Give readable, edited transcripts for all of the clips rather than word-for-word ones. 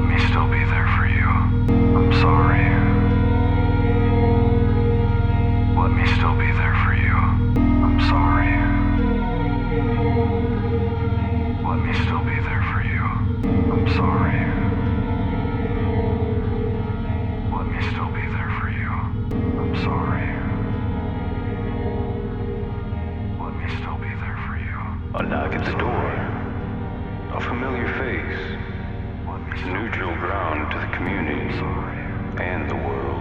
me still be there for you. I'm sorry. Let me still be there for you. I'm sorry. Let me still be there for you. I'm sorry. Let me still be there for you. I'm sorry. Let me still be there for you. A knock at the door. A familiar face. Neutral ground to the community and the world.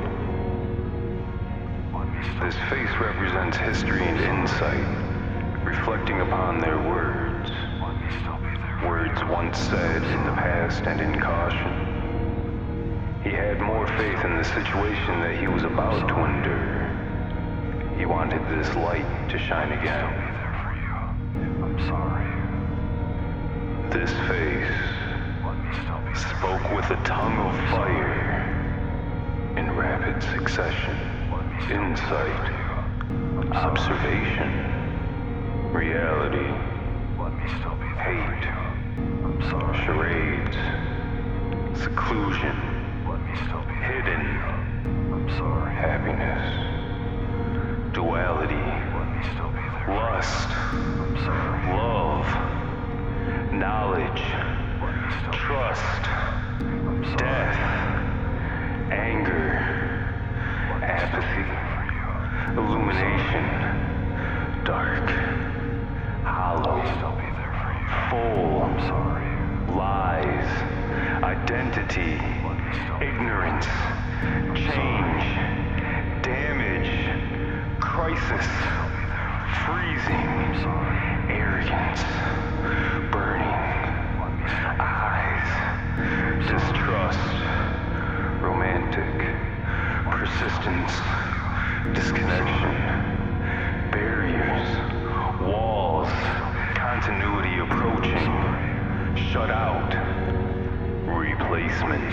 This face represents history and insight, reflecting upon their words. Words once said in the past and in caution. He had more faith in the situation that he was about to endure. He wanted this light to shine again. I'm sorry. This face spoke with a tongue of fire in rapid succession. Insight, observation, reality, hate, charades, seclusion, hidden, happiness, duality, lust, love, knowledge, trust, death, anger, apathy, illumination, dark, hollow, full, lies, identity, ignorance, change, damage, crisis, freezing, arrogance, burning, eyes, distrust, romantic, persistence, disconnection, barriers, walls, continuity approaching, shut out, replacement.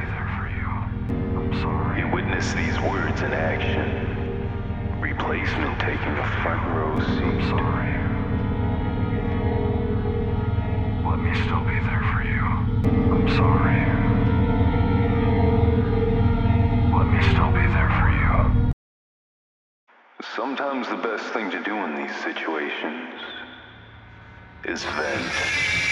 You witness these words in action. Replacement taking a front row seat. Let me still be there for you. I'm sorry. Let me still be there for you. Sometimes the best thing to do in these situations is vent.